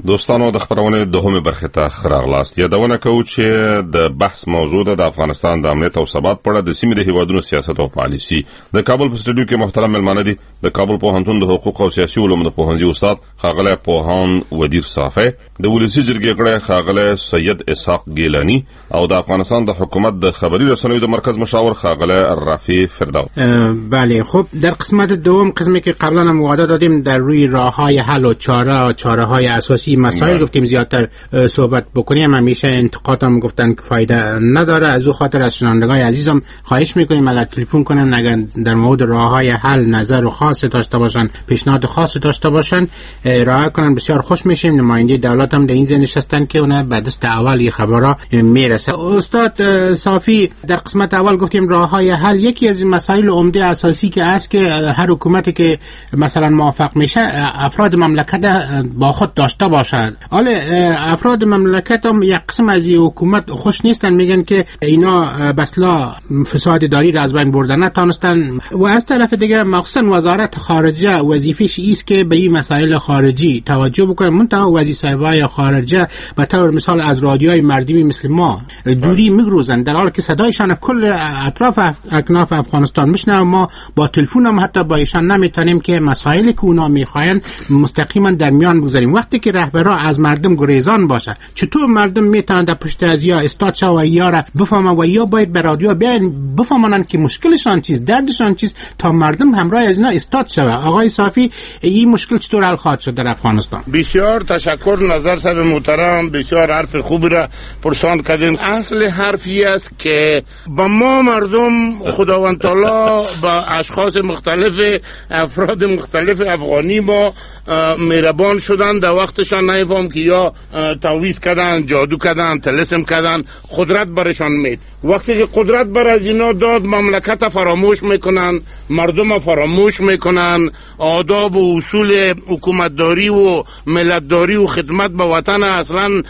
دوستانو د خبرونه دوهمه برخه ته خراغلاست. یادونه کوو چې د بحث موضوع د افغانستان د امنیت او ثبات په اړه د سیمې د هیوادونو سیاست او پالیسي. د کابل په سټډیو کې محترم ملمانه دي د کابل پوهنتون د حقوق او سیاسي علومو د پوهنځي استاد خاغله پوهان ودیر صافی، د ولسی جرګې کړه خاغله سید اسحاق گیلانی او د افغانستان د حکومت د خبري رسنیو د مرکز مشاور خاغله رفیع فردوس. بله، خب در قسمت دوم قسمی که قبلا هم وعده دادیم در روی راههای حل و چاره‌های اساسی مسائل گفتیم زیادتر صحبت بکنیم. همیشه انتقادم گفتن که فایده نداره، از او خاطر از شنوندگان عزیزم خواهش میکنیم اگر تلفن کنن، اگر در مورد راههای حل نظر خاص داشته باشن، پیشنهاد خاص داشته باشن ارائه کنن، بسیار خوش میشیم. نماینده دولت هم در این نشستن که اونها بعد از اول این خبرها میرسه. استاد صافی، در قسمت اول گفتیم راههای حل یکی از مسائل عمده اساسی که است که هر حکومتی که مثلا موافق میشه افراد مملکت با خود داشته باشد. حالا افراد مملکت هم یک قسم از این حکومت خوش نیستن، میگن که اینا بسلا فساد اداری را از بین بردن نتونستن و از طرف دیگه مخصوصا وزارت خارجه وظیفش است که به این مسائل خارجی توجه بکنه. منتها وظیفه‌های خارجه به طور مثال از رادیوهای مردمی مثل ما دوری میگروزن، در حالی که صدایشان کل اطراف اکناف افغانستان میشنوه. ما با تلفن هم حتی با ایشان نمیتونیم که مسائلی که اونا میخواین مستقیما در میان بگذاریم. وقتی که رهبرا از مردم گریزان باشه، چطور مردم میتونن در پشت از یا استاد شو و یا را بفهمن و یا باید به رادیو بیان بفهمن که مشکلشان چیست، دردشان چیست، تا مردم همراه از اینا استاد شوه. آقای صافی، این مشکل چطور حل خواهد شد در افغانستان؟ بسیار تشکر نظر صاحب محترم، بسیار حرف خوبی را پرسان کردین. اصل حرفی است که با ما مردم خداوند تعالی با اشخاص مختلف، افراد مختلف افغانی ما مهربان شدن. در وقتشان نمیفهم که یا تعویض کردن، جادو کردن، طلسم کردن، قدرت برشان مید. وقتی که قدرت بر از اینا داد، مملکت فراموش میکنن، مردم فراموش میکنن، آداب و اصول حکومتداری و ملتداری و خدمت به وطن اصلا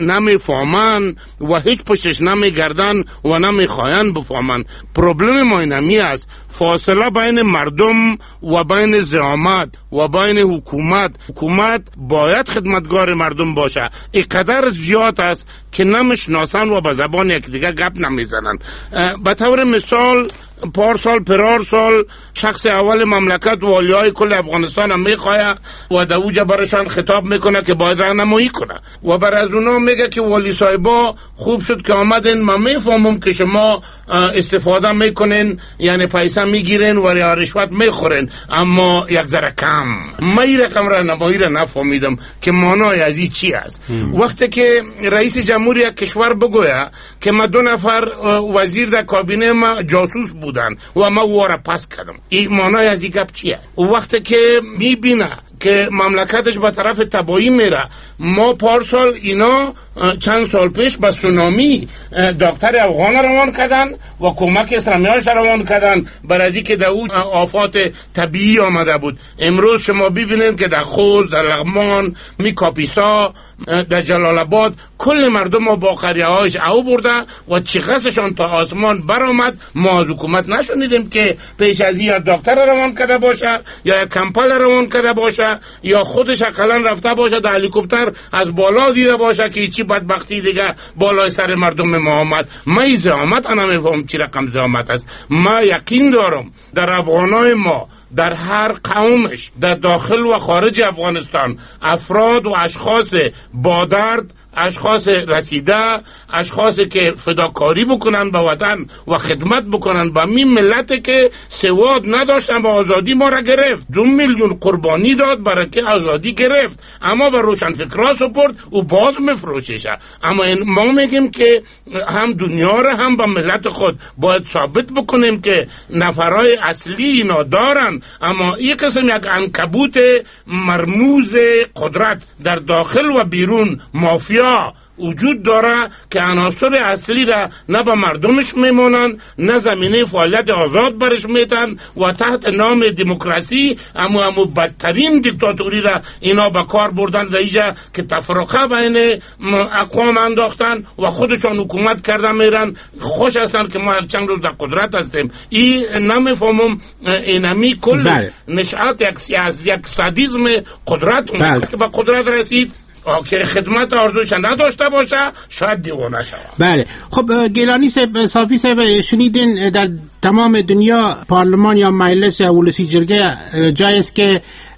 نمیفهمن و هیچ پشتش نمیگردن و نمیخواین بفهمن. پروبلم ما اینمی است، فاصله بین مردم و بین زعامت و بین حکومت باید خدمتگار مردم باشه. اینقدر زیاد است که نمیشناسن و به زبان یکدیگر گپ نمیزنن. به طور مثال پرار سال شخص اول مملکت والیای کل افغانستان هم میخواه و در اوجه برشان خطاب میکنه که باید راهنمایی کنه و بر از اونا میگه که والی صاحبا خوب شد که آمدین، من میفهمم که شما استفاده میکنین، یعنی پیسه میگیرین و رشوت میخورین، اما یک ذره کم. من این رقم راهنمایی را نفهمیدم که معنای از این چی است. وقتی که رئیس جمهوری کشور بگوید که ما 2 نفر وزیر در کابینه ما جاسوس بودن و ما واره پس کردم، این معنای از این گپ چیه؟ وقتی که میبینه که مملکتش به طرف تباهی میره، ما پارسال اینا چند سال پیش با سونامی دکتر افغان روان کردن و کمک اسلامیاش روان کردن برای که در اون آفات طبیعی آمده بود. امروز شما ببینید که در خوست، در لغمان، کاپیسا، در جلال آباد کل مردم ما با قریه هایش او برده و چقدرشان تا آسمان برآمد. ما از حکومت نشنیدیم که پیش از این دکتر روان کرده باشه یا کمپل روان کرده باشه یا خودش اقلا رفته باشه در هلیکوپتر از بالا دیده باشه که چی بدبختی دیگه بالای سر مردم ما آمد. من زحمت انا میفهم چی رقم زحمت است. من یقین دارم در افغانای ما، در هر قومش، در داخل و خارج افغانستان، افراد و اشخاص با درد، اشخاص رسیده، اشخاصی که فداکاری بکنن به وطن و خدمت بکنن به می ملت که سواد نداشتن و آزادی ما را گرفت. 2 میلیون قربانی داد برای که آزادی گرفت، اما به روشنفکرها سپرد و باز میفروششه. اما ما میگیم که هم دنیا را هم به ملت خود باید ثابت بکنیم که نفرای اصلی اینا دارن، اما این قسم یک عنکبوت مرموز قدرت در داخل و بیرون مافیا وجود داره که عناصر اصلی را نه به مردمش میمونن، نه زمینه فعالیت آزاد برش میتن و تحت نام دموکراسی اما بدترین دیکتاتوری را اینا به کار بردن دیجا که تفرقه بین اقوام انداختن و خودشان حکومت کرده میرن. خوش هستن که ما چند روز در قدرت هستیم. این نمیفهمم اینمی کل نشأت یک سادیسم قدرت که به قدرت رسید. که خدمت آرزوش نداشته باشه شاید دیوانه شود. بله خب گیلانی صاحب، صافی صاحب، شنیدین در تمام دنیا پارلمان یا مجلس یا ولسی جرگه جایی است که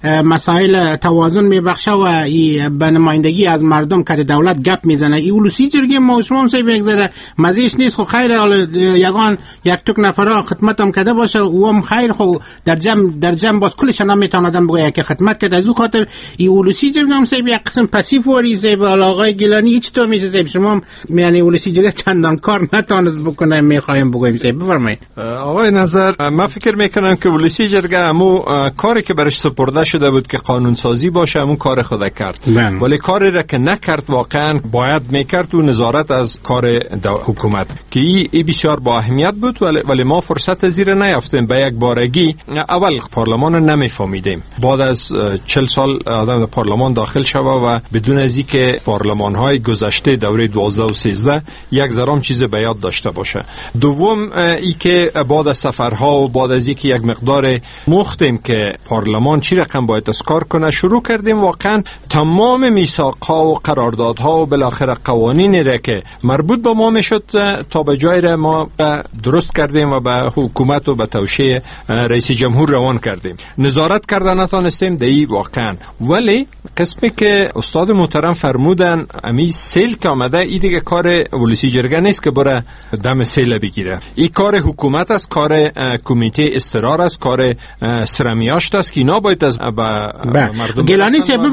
مسائل توازن میبخشه و به نمایندگی از مردم که دولت گپ میزنه. این ولسی جرگه ما شما صاحب یک ذره مزیش نیست. خب خیر یگان یک تک نفره خدمت هم کرده باشه و هم خیر، خب در جمع باز کلش هم میتونادم بگه که خدمت کرده. از او خاطر این ولسی جرگه هم صاحب یک قسم پسیف وریزه. آقای گیلانی هیچ تو میشه صاحب شما یعنی ولسی جرگه چندان کار نتونست بکنه میخوایم بگویم صاحب بفرمایید. آقای نظر، من فکر میکنم که ولسی جرگه همو کاری که برش سپرده شده بود که قانون سازی باشه همون کار خود کرد، ولی کاری را که نکرد واقعا باید میکرد و نظارت از کار حکومت که این بسیار با اهمیت بود، ولی ما فرصت زیر نیافتیم. به یک بارگی اول پارلمان رو نمیفهمیدیم، بعد از 40 سال آدم در پارلمان داخل شوه و بدون از اینکه پارلمان های گذشته دوره 12 و 13 یک ذره چیز به یاد داشته باشه. دوم ای که بعد از سفرها و بعد از اینکه یک مقدار مختیم که پارلمان چی رقم باید از کار کنه، شروع کردیم واقعا تمام میثاق‌ها و قراردادها و بالاخره قوانینی را که مربوط به ما میشد تا به جای را ما درست کردیم و به حکومت و به توشیح رئیس جمهور روان کردیم. نظارت کردن نتونستیم دی واقعا، ولی قسمی که استاد محترم فرمودن امی سیل که آمده، این دیگه کار ولسی جرگه نیست که بره دم سیل بگیره. این کار حکومت است، کار کمیته استقرار است، کار سرمیاشت است که اینا باید از مردم. گیلانی صاحب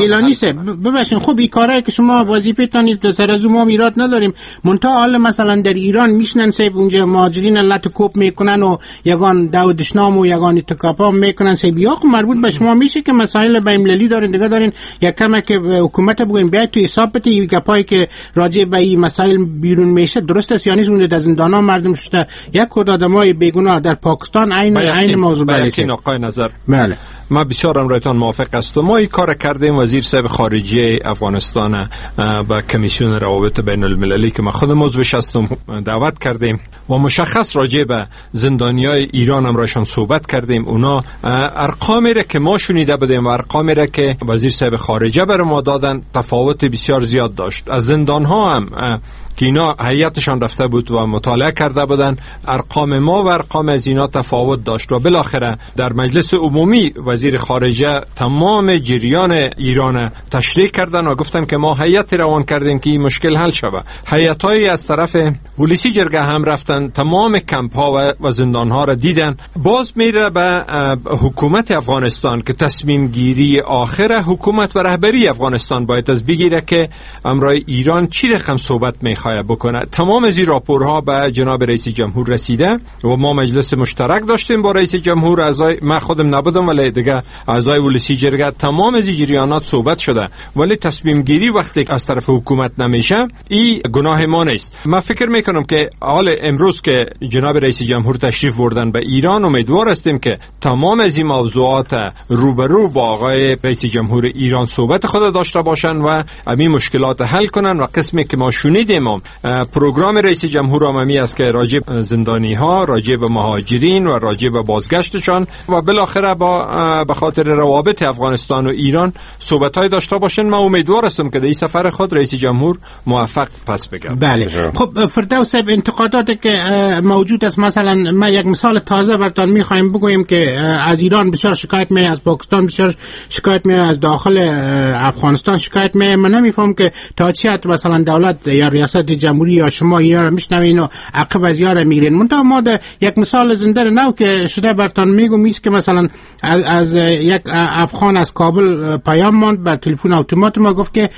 ببخشید خب این کارایی که شما وظیفه تانید سر از ما ایراد نداریم، منتها حال مثلا در ایران میشنن صاحب اونجا مهاجرین لط کوپ میکنن و یگان داودشنام و یگان اتکاپا میکنن صاحب. یا مربوط به شما میشه که مسائل بین‌المللی دارین دیگه دارین یک کمه که حکومت بگوین بیاید تو حساب بده این گپایی که راجع به این مسائل بیرون میشه درست است یا نیست. اونجا در زندانا مردم شده یک خود آدمای بیگناه در پاکستان عین موضوع بله. آقای نظر بله ما بسیار امرایتان موافق است و ما این کار کردیم. وزیر صاحب خارجه افغانستان با کمیسیون روابط بین المللی که ما خودم عضوش هستم دعوت کردیم و مشخص راجع به زندانیای ایران هم راشان صحبت کردیم. اونا ارقامی را که ما شنیده بودیم و ارقامی را که وزیر صاحب خارجه بر ما دادن تفاوت بسیار زیاد داشت. از زندان ها هم که اینا هیئتشان رفته بود و مطالعه کرده بودن، ارقام ما و ارقام از اینا تفاوت داشت و بالاخره در مجلس عمومی وزیر خارجه تمام جریان ایران تشریح کردن و گفتن که ما هیئت روان کردیم که این مشکل حل شود. هیئت‌های از طرف ولسی جرگه هم رفتن تمام کمپ ها و زندان ها را دیدن. باز میره به حکومت افغانستان که تصمیم گیری آخر حکومت و رهبری افغانستان باید از بگیره که امرای ایران چی رقم صحبت میخواد بکنه. تمام از این راپورها به جناب رئیس جمهور رسیده و ما مجلس مشترک داشتیم با رئیس جمهور. اعضای من خودم نبودم ولی دیگه اعضای ولسی جرگه تمام از این جریانات صحبت شده، ولی تصمیم گیری وقتی از طرف حکومت نمیشه این گناه ما نیست. من فکر میکنم که حال امروز که جناب رئیس جمهور تشریف بردن به ایران امیدوار هستیم که تمام از این موضوعات روبرو با آقای رئیس جمهور ایران صحبت خود داشته باشن و همین مشکلات حل کنن. و قسمی که ما شنیدیم پروگرام رئیس جمهور عمومی است که راجع به زندانی ها، راجع به مهاجرین و راجع به بازگشتشان و بالاخره به خاطر روابط افغانستان و ایران صحبت‌های داشته باشن. من امیدوار هستم که در این سفر خود رئیس جمهور موفق پس بگیرد. بله خب فردوس صاحب، انتقاداتی که موجود است، مثلا ما یک مثال تازه براتون می‌خوایم بگویم که از ایران بسیار شکایت می، از پاکستان بسیار شکایت می، از داخل افغانستان شکایت می. من نمی‌فهم که تا چه حد مثلا دولت یا ریاست جمهوری یا شما اینا رو میشنوین و عقب از یار میگیرین. منتها ما یک مثال زنده نو که شده براتون میگم میست که مثلا از یک افغان از کابل پیام ماند بر تلفن اتومات ما، گفت که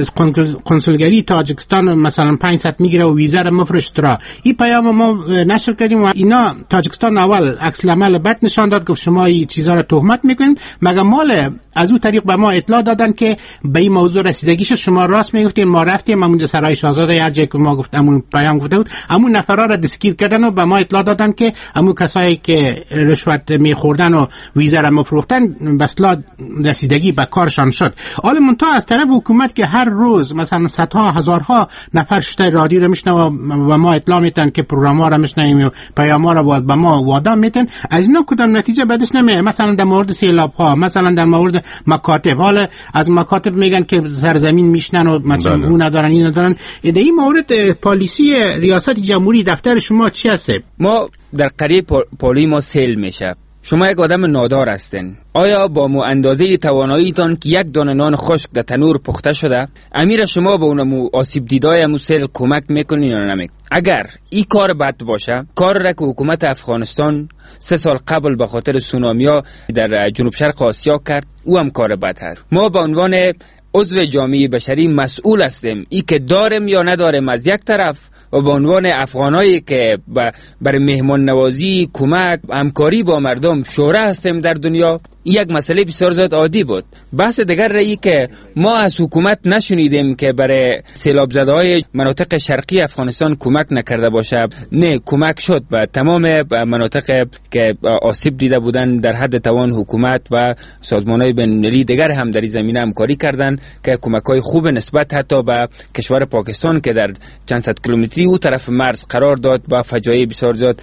کنسولگری تاجیکستان مثلا 500 میگیره و ویزا رو مفرست را. این پیام ما نشر کردیم و اینا تاجیکستان اول عکس العمل بد نشان داد، گفت شما این چیزا رو تهمت میکنید. مگر مال از اون طریق به ما اطلاع دادن که به این موضوع رسیدگیش شما راست میگفتین، ما رفتیم همون سرای شاهزاده هر جایی که ما گفت همون پیام گفته بود همون نفرا را دستگیر کردن و به ما اطلاع دادن که همون کسایی که رشوت میخوردن و ویزا را فروختن بسلا رسیدگی به کارشان شد. حالا منتها از طرف حکومت که هر روز مثلا صدها هزارها نفر شته رادیو رو میشنوه و ما اطلاع میتن که پروگرام‌ها رو میشنویم و پیام‌ها رو به ما وعده میتن، از اینا کدام نتیجه بدش نمیاد. مثلا در مورد سیلاب‌ها، مثلا در مورد مکاتب، حالا از مکاتب میگن که سرزمین میشنن و مثلا اون ندارن این ندارن. در این مورد پالیسی ریاست جمهوری دفتر شما چی هست؟ ما در قریه پالی ما سیل میشه. شما یک آدم نادار هستین. آیا با اندازه تواناییتان که یک دانه نان خشک در تنور پخته شده امیر شما به اون آسیب دیدای مو سیل کمک میکنین یا نمیکنین؟ اگر این کار بد باشه، کار را که حکومت افغانستان 3 سال قبل به خاطر سونامیا در جنوب شرق آسیا کرد، او هم کار بد هست. ما به عنوان عضو جامعه بشری مسئول هستیم، ای که داریم یا نداریم از یک طرف، و به عنوان افغانایی که برای مهمان نوازی، کمک، همکاری با مردم شورا هستیم در دنیا، یک مسئله بسیار زیاد عادی بود. بحث دیگر رایی که ما از حکومت نشنیدیم که برای سیلاب زده های مناطق شرقی افغانستان کمک نکرده باشه. نه، کمک شد به تمام مناطق که آسیب دیده بودن. در حد توان حکومت و سازمان های بین‌المللی دیگر هم در این زمینه همکاری کردند که کمک های خوب نسبت حتی به کشور پاکستان که در چند صد کیلومتری او طرف مرز قرار داد با فجایع بسیار زیاد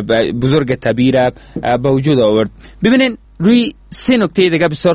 بزرگ طبیعی را به وجود آورد. ببینین روی 3 نکته دیگه بسیار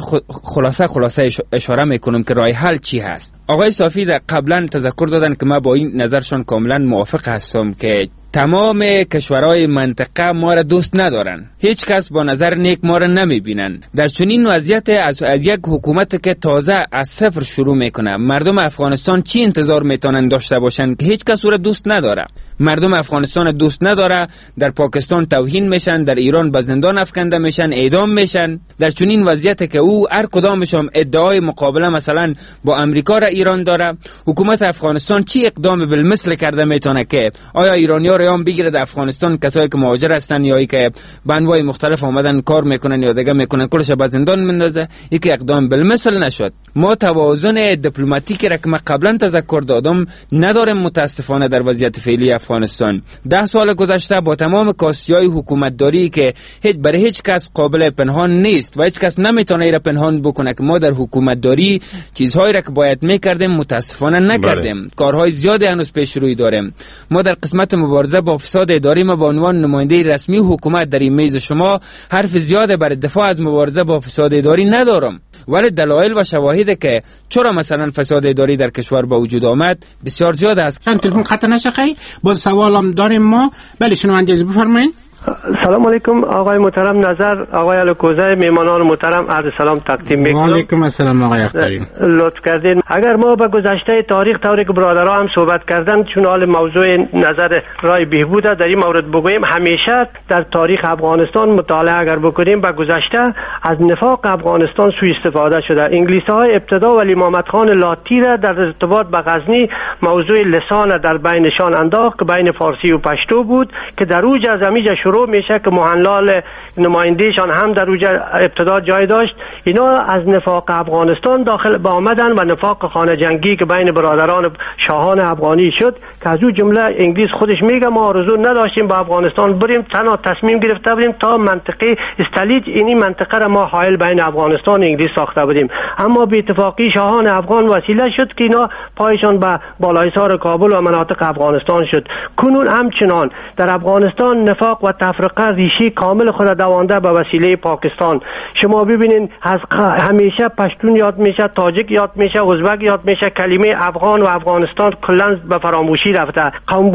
خلاصه اشاره میکنم که راه حل چی هست. آقای صافی در قبلا تذکر دادن که من با این نظرشان کاملا موافق هستم که تمام کشورهای منطقه ما را دوست ندارن. هیچ کس با نظر نیک ما را نمیبینن. در چنین وضعیت از یک حکومت که تازه از صفر شروع میکنه، مردم افغانستان چی انتظار میتونن داشته باشن که هیچ کس او را دوست نداره؟ مردم افغانستان دوست نداره، در پاکستان توهین میشن، در ایران به زندان افکنده میشن، اعدام میشن. در چنین وضعیت که او هر کدامشون ادعای مقابله مثلا با امریکا را ایران داره، حکومت افغانستان چی اقدام بالمثل کرده میتونه که آیا ایرانی‌ها ریان بگیره در افغانستان، کسایی که مهاجر هستن یا ای که به انواع مختلف آمدن کار میکنن یا دیگه میکنن، کلش به زندان مندازه؟ یک اقدام بالمثل نشد. ما توازن دیپلماتیکی را که من قبلا تذکر دادم نداریم متاسفانه در وضعیت فعلی افغانستان. 10 سال گذشته با تمام کاسیای حکومتداری که برای هیچ کس قابل پنهان نیست و هیچ کس نمیتونه ایره پنهان بکنه که ما در حکومتداری چیزهایی را که باید میکردیم متاسفانه نکردیم. کارهای زیادی هنوز پیش روی داریم. ما در قسمت مبارزه با فساد اداری ما به عنوان نماینده رسمی حکومت در این میز شما حرف زیاد برای دفاع از مبارزه با فساد اداری ندارم، ولی دلایل و شواهد که چرا مثلا فساد اداری در کشور با وجود آمد بسیار زیاد است. چند تلفن خط نشقی باز سوالم داریم ما. بله شنونده از بفرمایید. سلام علیکم آقای محترم نظر، آقای الکوزه، میمانان محترم عرض سلام تقدیم میکنم. و علیکم السلام آقای اختری. لطف کردین. اگر ما به گذشته تاریخ طوری که برادرها هم صحبت کردن، چون حال موضوع نظر رای بهبود در این مورد بگوییم، همیشه در تاریخ افغانستان مطالعه اگر بکنیم به گذشته از نفاق افغانستان سوء استفاده شده. انگلیس‌های ابتدا ولی محمد خان لاتی را در ارتباط به غزنی موضوع لسان در بینشان انداخت که بین فارسی و پشتو بود که در اوج از همیشه شروع میشه که موهنلال نمایندهشان هم در اوج ابتدا جای داشت. اینا از نفاق افغانستان داخل با آمدن و نفاق خانه جنگی که بین برادران شاهان افغانی شد که از اون جمله انگلیس خودش میگه ما آرزو نداشتیم با افغانستان بریم، تنها تصمیم گرفته بودیم تا منطقه استالیج این منطقه را ما حائل بین افغانستان و انگلیس ساخته بودیم، اما به اتفاقی شاهان افغان وسیله شد که اینا پایشان به بالایسار کابل و مناطق افغانستان شد. کنون همچنان در افغانستان نفاق و تفرقه ریشه کامل خود دوانده به وسیله پاکستان. شما ببینین از همیشه پشتون یاد میشه، تاجیک یاد میشه، ازبک یاد میشه، کلمه افغان و افغانستان کلاً به فراموشی رفته.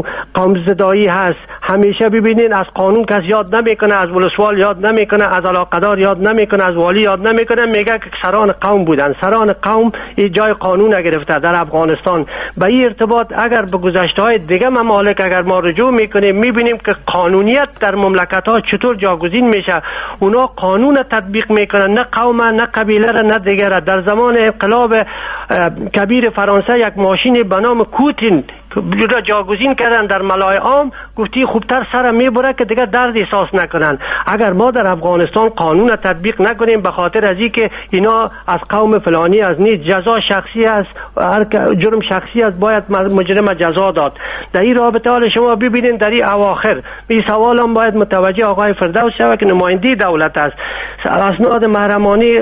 قوم زدایی هست. همیشه ببینین از قانون کس یاد نمیکنه، از ولسوال یاد نمیکنه، از علاقه‌دار یاد نمیکنه، از والی یاد نمیکنه، میگه که سران قوم بودن. سران قوم این جای قانون نگرفته در افغانستان. به این ارتباط اگر به گذشته‌های دیگه ممالک اگر ما رجوع میکنیم میبینیم که قانونیت در مملکت‌ها چطور جاگزین میشه. اونا قانون تطبیق میکنن، نه قوم، نه قبیله را، نه دیگه را. در زمان انقلاب کبیر فرانسه یک ماشین به نام کوتین جاگزین کردن در ملای عام، گفتی خوبتر سر میبره که دیگه درد احساس نکنن. اگر ما در افغانستان قانون تطبیق نکنیم به خاطر از اینکه اینا از قوم فلانی از نیست، جزا شخصی است، هر جرم شخصی است باید مجرم جزا داد. در این رابطه حال شما ببینید در این اواخر این سوال هم باید متوجه آقای فردوس شود که نماینده دولت است. اسناد محرمانه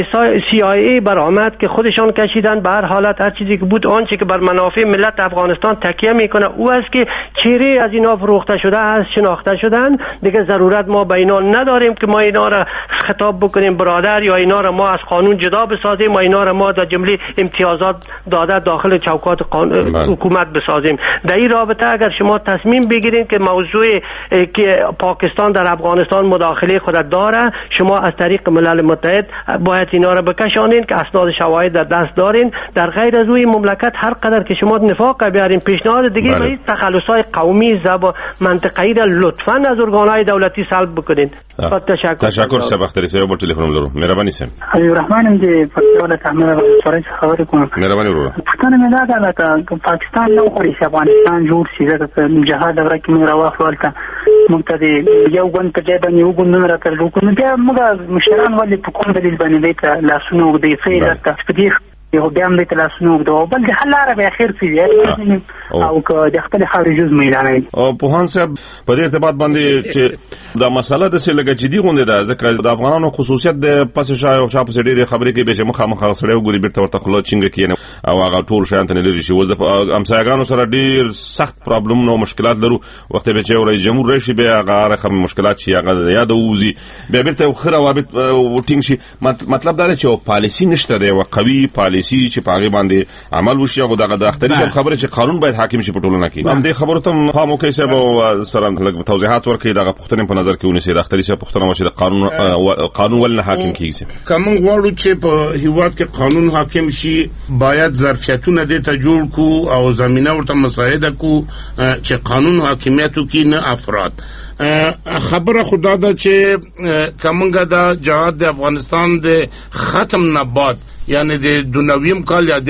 CIA برآمد که خودشان کشیدن، به هر حالت هر چیزی که بود آنچه که بر منافع ملت افغانستان تکیه میکنه او است که چهره از اینا فروخته شده است، شناخته شدن. دیگه ضرورت ما به اینا نداریم که ما اینا را خطاب بکنیم برادر، یا اینا را ما از قانون جدا بسازیم، یا اینا را ما در جمله امتیازات داده داخل چوکات حکومت بسازیم. در این رابطه اگر شما تصمیم بگیرید که موضوع که پاکستان در افغانستان مداخله خود داره، شما از طریق ملل متحد باید اینا را بکشانید که اسناد شواهد در دست دارین. در غیر از اون مملکت هر قدر که شما نفاق بیارین، پیشنهاد دیگه به تخلص‌های قومی زبا منطقه‌ای را لطفاً از ارگان‌های دولتی سلب بکنین. تشکر سبختری سیو بر تلفن لرو. مهرباني سم. ایو رحمان دې په ډول تعامل سره خبرې کوم. مهرباني ورو. پښتنه مې دا ده پاکستان نو غواړي چې افغانستان جوړ شي، ځکه جهاد دوره کې مې راوخل تا مبتدی یو ګوند په ځای باندې یو ګوند راکړل کوم بیا موږ مشران ولې په کوم دلیل باندې ته لاسونو دې فعل تفدیخ یو بیا هم دې لاسونو د بل د حل لاره به اخر سی او که د خپل خارجي میدان او په هان صاحب په دې ارتباط باندې چې دا مسله د سلګه جدي غونډه ده، ځکه د افغانانو خصوصیت د پس شای او شاپ سړي خبرې کې به چې مخامخ سره وګوري بیرته ورته خلا چنګ کینه او هغه ټول شانت نه لري شي. وز د امسایګانو سره ډیر سخت پرابلم نو مشکلات لرو. وخت به چې رئیس جمهور راشي به هغه رقم مشکلات شي، هغه یاد اوزي به بیرته خو روابط وټینګ شي. مطلب دا چې او پالیسی نشته دی، او قوي پالیسی چې پاغي باندې عمل وشي او دغه د اختری خبره چې قانون باید حاکم شي په ټولنه کې. هم دې خبرو ته فهمو کې سبا سره لږ توضیحات ورکړي دغه پښتنې په نظر کې ونیسي د اختری څخه پښتنه وشي د قانون ول نه حاکم کیږي. کوم غواړو چې په هیواد کې قانون حاکم شي باید ظرفیتونه دې ته جوړ کو او زمينه ورته مساعده کو چې قانون حاکمیت کوي نه افراد. خبره خدا ده چې کومګه د جهاد د افغانستان د ختم نه بعد، یعنی د 2000 کال یا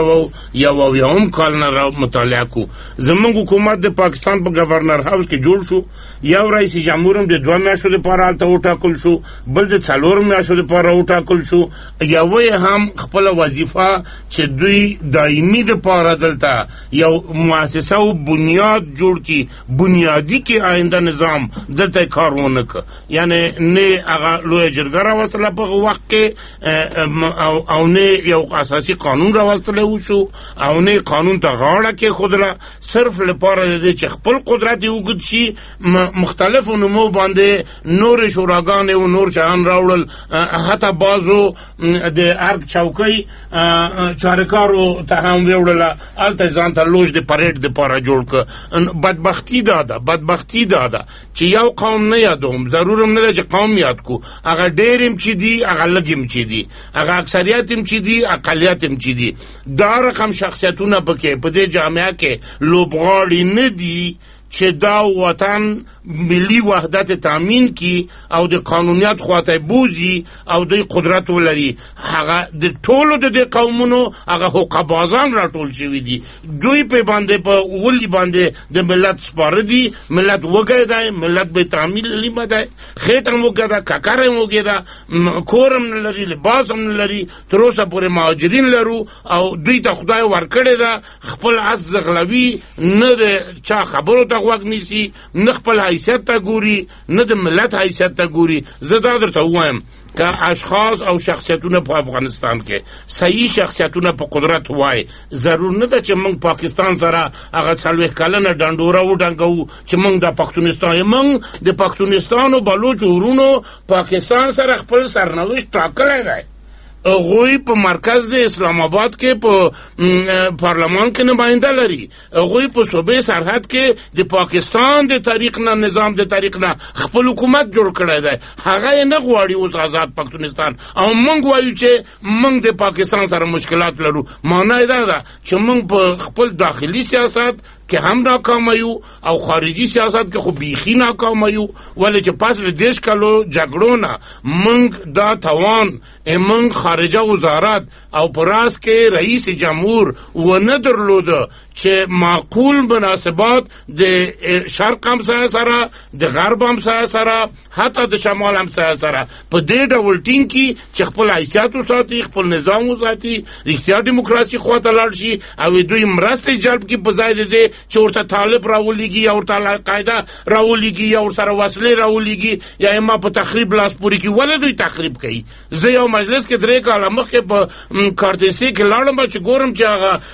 2001 کال نه مطالعه کو. زمونږ حکومت د پاکستان په گورنر هاوس کې جوړ شو، یو رئیس جمهور هم د 2 میاشتو لپاره الته وټاکل شو، بل د 4 میاشتو لپاره وټاکل شو. یو هم خپل وظیفه چې دوی دایمي د لپاره دلته یو مؤسسه او بنیاد جوړ کی، بنیادی کې آینده نظام دلته کارونه ک، یعنی نه هغه لوی جرګه راوصله په وخت کې او نه یو اساسي قانون راوستل وشو، او نه قانون ته غاړه کې خودله صرف لپاره د چې خپل قدرت وګد شي. مختلفو نمو باندې نور شوراګان او نور شان راوړل، حتی بازو د ارګ چوکۍ چارکارو ته هم وړل، الته ځان ته لوج د پریډ د پاره جوړ ک. بدبختی ده چې یو قوم نه یادوم، ضرور نه چې قوم یاد کو، هغه ډیرم چې دی هغه لګم چې دی، هغه اکثریت هم چې دی اقلیت هم چې دی. دا رقم شخصیتونه پکې په دې جامعه کې لوبغاړي نه دي چې دا وطن ملي وحدت تامین کی او د قانونیت خواته بوزي او د قدرت ولري. هغه د ټولو د قومونو هغه حقوقبازان راټول شوی دي، دوی په باندې په ولي باندې د ملت سپاره دي. ملت وګړي، ملت به تعمیل لیمه ده، خېټم وګړي، کاکارم وګړي، کورم نه لري، لباس هم نه لري، تر اوسه پورې مهاجرین لرو او دوی ته خدای ورکړي ده خپل عز غلوي نه د چا خبرو ته وګ نيسي، نه خپل حیثیت ته ګوري، نه د ملت حیثیت ته ګوري. زه دا درته وایم که اشخاص او شخصیتونه په افغانستان کې صحیح شخصیتونه په قدرت وای، ضرور نه ده چې موږ پاکستان سره هغه 40 کلنه ډنډوره وډنګو چې موږ د پښتونستان او بلوچ ورونو پاکستان سره خپل سرنوشت ټاکلی دی. غوی په مرکز د اسلام آباد کې په پارلمان کې نماینده لري، غوی په صوبې سرحد کې د پاکستان د تاریخ نه نظام د تاریخ نه خپل حکومت جوړ کړی دی. هغه نه غواړي اوس آزاد پښتونستان، او موږ وایو چې موږ د پاکستان سره مشکلات لرو. معنی دا ده چې موږ په خپل داخلي سیاست که هم ناکام یو او خارجي سیاست کې خو بیخي ناکام یو ولې چې پس له دیش کلو جګړو نه موږ دا توان موږ خارجه وزارت او پراس کې رئیس جمهور و نه درلوده چې معقول مناسبات د شرق هم سره د غرب هم سره حتی د شمال هم سره په دې ډول ټینګ کې چې خپل حیثیت وساتي خپل نظام وساتي رښتیا دیموکراسي خواته لاړ شي او دوی مرسته جلب کې په ځای دي چې ورته طالب راولېږي او ورته قاعده راولېږي او سره وسلې راولېږي یا ما په تخریب لاس پوري کې ولې دوی تخریب کوي زه یو مجلس کې درې کاله مخکې په کارتسي کې لاړم چې ګورم چې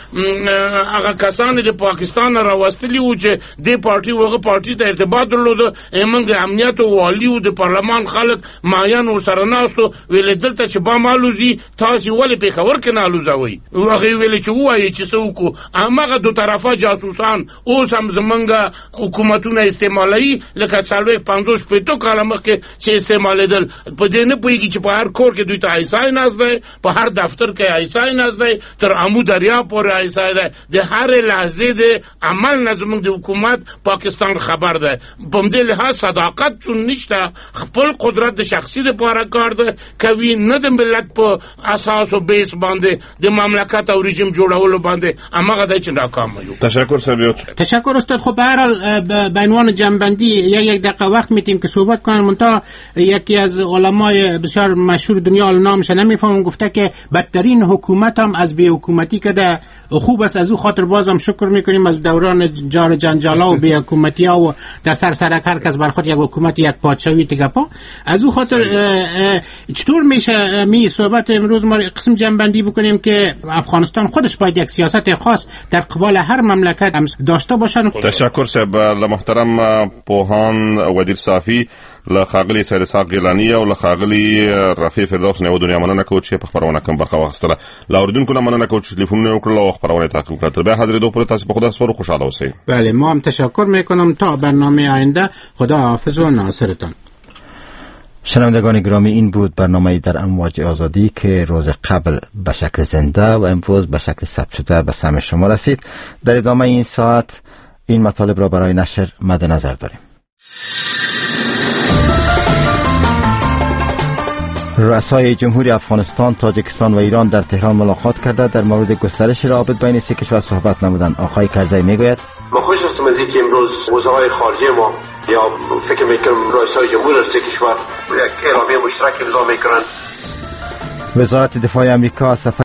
هغه کسان د پاکستان راوستلي و چې د پارټي وغه پارټي ته ارتباط درلود موږ امنیت او والی او د پارلمان خلک مایان ور سره ناستو ویل دلته چې با مالوزي تاسو ولې په خبر کې نه الوزوي هغه ویل چې وایي چې څوک هغه دوه طرفه جاسوسان اوس هم زمونږ حکومتونه استعمالي لکه څلوي 50 پېټو کاله مخکې چې استعمالېدل په دې نه پوهیږي چې په هر کور کې دوی ته ایسای ناز دی په هر دفتر کې ایسای ناز دی تر عمو دریا پورې ایسای دی د هر لحظه د عمل نظم د حکومت پاکستان خبر ده په دې لحاظ صداقت چون نشته خپل قدرت د شخصي لپاره کار ده کوي نه د ملت په اساس او بیس باندې د مملکت او رژیم جوړولو باندې امغه د چن ناکام یو. تشکر سبیوت. تشکر استاد. خب به هر حال به عنوان جنبندی یک دقیقه وقت میتیم که صحبت کنیم. منتها یکی از علمای بسیار مشهور دنیا نامش نمیفهمم گفته که بدترین حکومت هم از بی حکومتی که ده خوب است. از او خاطر بازم شکر میکنیم از دوران جار جنجالا و بی حکومتی ها و در سرک هر کس بر خود یک حکومت یک پادشاهی تگپا. از او خاطر چطور میشه می صحبت امروز ما قسم جنبندی بکنیم که افغانستان خودش باید یک سیاست خاص در قبال هر مملکت داشته باشن. تشکر صاحب. لمحترم پوهان ودیر صافی لخاغلی سید اسحاق گیلانی او لخاغلی رفیع فردوس نو دنیا مننه کوم چې په خبرونه کوم برخه واخستله. لاوردونکو مننه کوم چې تلیفون وکړل او خبرونه تعقیب کړل. به حاضر دو پر تاسو په خدا سپارو. خوشاله اوسئ. بله ما هم تشکر میکنم. تا برنامه آینده خدا حافظ و ناصرتان. شنوندگان گرامی این بود برنامه در امواج آزادی که روز قبل به شکل زنده و امروز به شکل ثبت شده به سمع شما رسید. در ادامه این ساعت این مطالب را برای نشر مد نظر داریم. رؤسای جمهوری افغانستان، تاجیکستان و ایران در تهران ملاقات کرده در مورد گسترش روابط بین سه کشور صحبت نمودند. آقای کرزی میگوید ما خوش هستم از اینکه امروز وزرای خارجه ما یا فکر میکنم رؤسای جمهور سه کشور یک اعلامیه مشترک امضا میکنند. وزارت دفاع آمریکا از سفر